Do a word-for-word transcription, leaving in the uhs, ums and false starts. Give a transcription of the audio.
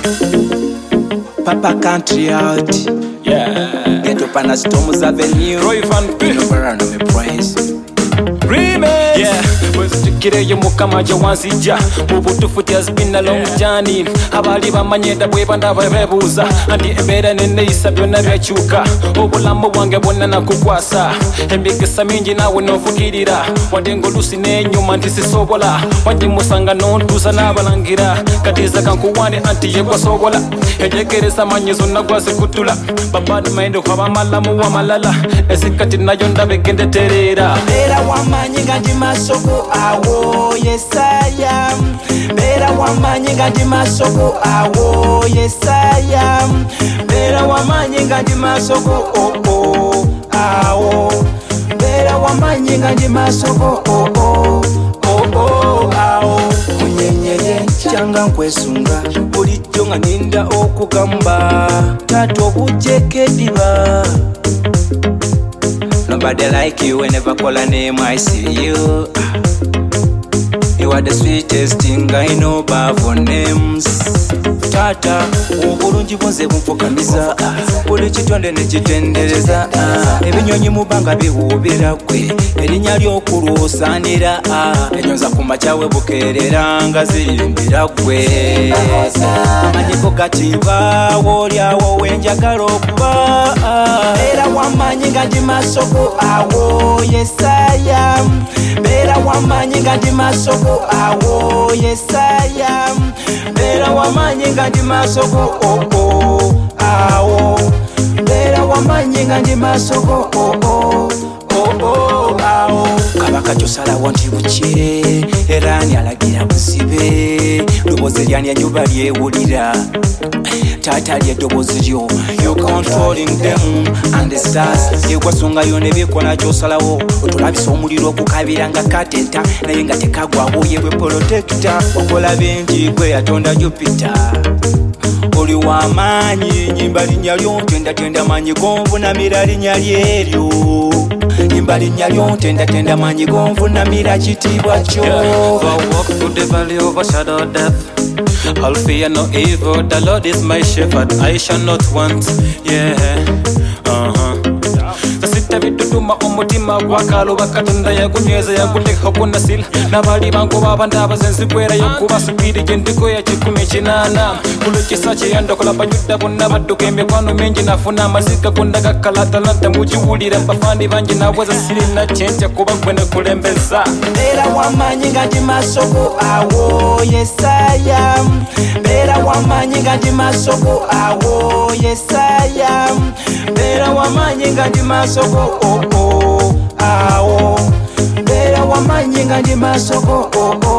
Papa country out. Yeah. Get up on a Storms Avenue. Roy Van P. Number me praise. Remix. Yeah. Kireyo mukama je wanzija mubutufuti has been a long journey abali bamanyenda bweba ndababebuza andi embeera nene isabyo nabyakyuka obulamu bwange bwonna nakukwasa embigisa mingi nawe novugirira wadde ng'oluusi n'enyuma nti sisobola wanjimusanga nontuusa n'abalangira katiza kankuwande anti yegwasobola ejegereza manyi zonna gwazikutula babad mind kwabamalamu wamalala esikati nayo ndabegendeterera Bera wamanyi nga ndi masoko awo yesaya Bera wamanyi nga ndi masoko awo yesaya Bera wamanyi nga ndi masoko oh oh awo Bera wamanyi nga ndi masoko oh oh oh oh awo Munyenyere kyanga nkwesunga bulijjo nga ninda okugamba tato bujjeko eddiba Nobody like you, I never call a name, I see you. You are the sweetest thing I know, but for names. Tata, obulungi bwonze bunfukamiza buli kitonde ne kitendereza ebinyonyi mu bbanga biwuubira ggwe erinnya ly'okulwosaanira enyonza ku makyawe bukeerera nga zirimbira ggwe amanyiko gatiba woolyawo wenjagala okuba era wamanyi nga ndi masoko awo yesaya Bera wamanyi nga ndi masoko awo yesaya Bera wamanyi nga ndi masoko oh oh awo Bera wamanyi nga ndi masoko oh oh oh oh awo Kabaka kyosalawo nti bukire era ani alagira busibe ddoboozi lyani enjuba lyewulira Tata ly'eddoboozi lyo you controlling them and the stars yegwasongayo ne bikola kyosalawo otulabisa omuliro okukabira nga katenta naye nga tekagwawo yebwe protector okola bingi gwe yatonda Jupiter oli w'amaanyi nyimba linnya lyo ntendatenda manyi gonvunamira linnya lyeryo nyimba linnya lyo ntendatenda manyi gonvunamira kitiibwa kyo walk through the valley of a shadow of death I'll fear no evil, the Lord is my shepherd, I shall not want, yeah, uh-huh Tasita bitutuma omutima gwakaluba katonda yagunyweza yaguteka kunasila nabali bangu babanda abazenzi kwera yokuba supiri gyendiko ya kikumi kinana kulukisa kyeyandokola banyudda bonna badduka emikwano mingi nafuna amazika kundaga kalatalanta mukiwulira bafandi bangi nabweza sirina kyentya kuba gwe nekulembeza Bera wamanyi nga ndi masoko awo yesaya Bera wamanyi nga ndi masoko awo yesaya Bera wamanyi nga ndi masoko oh oh awo Bera wamanyi nga ndi masoko oh oh